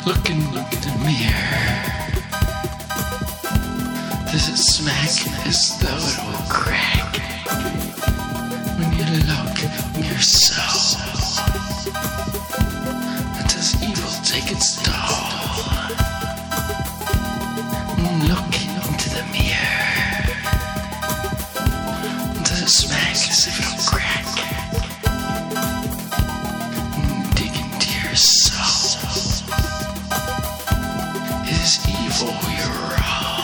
Look in the mirror. Does it smack as though it will crack? When you look in yourself, does evil take its toll? Look into the mirror. Does it smack as if it'll crack? Dig into your soul. Is evil your role?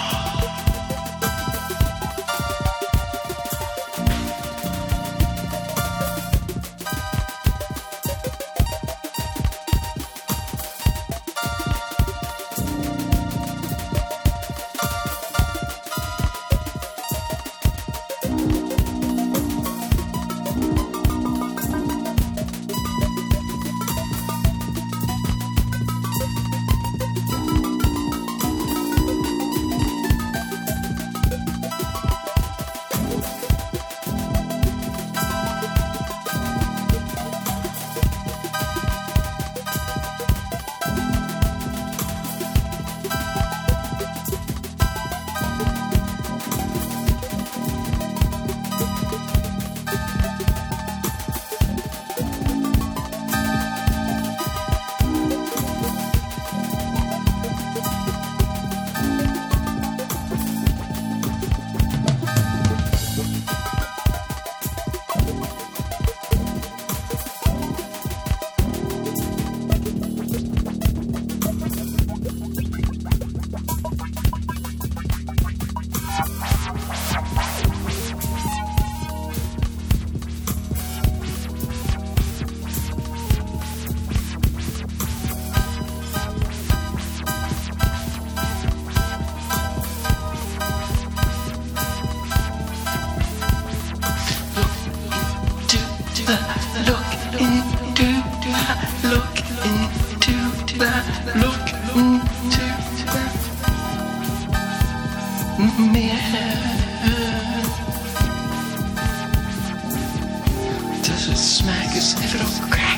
Does it smack as if it'll crack?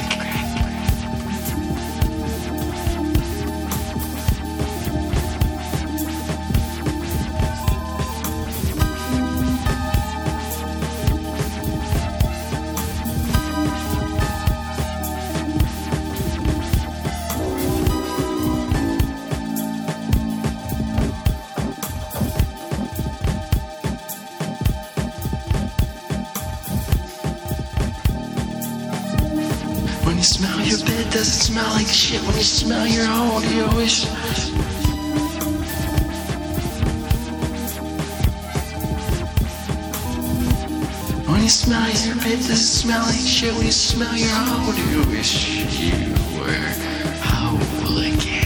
When you smell your bed, does it smell like shit? When you smell your home, do you wish? When you smell your bed, does it smell like shit? When you smell your home, do you wish you were whole again?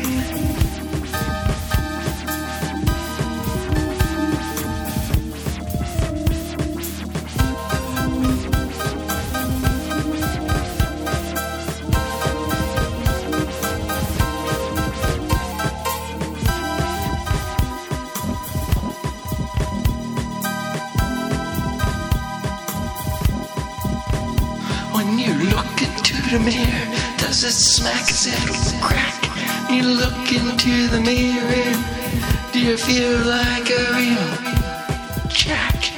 When you look into the mirror, does it smack as if it'll crack? When you look into the mirror, do you feel like a real jack?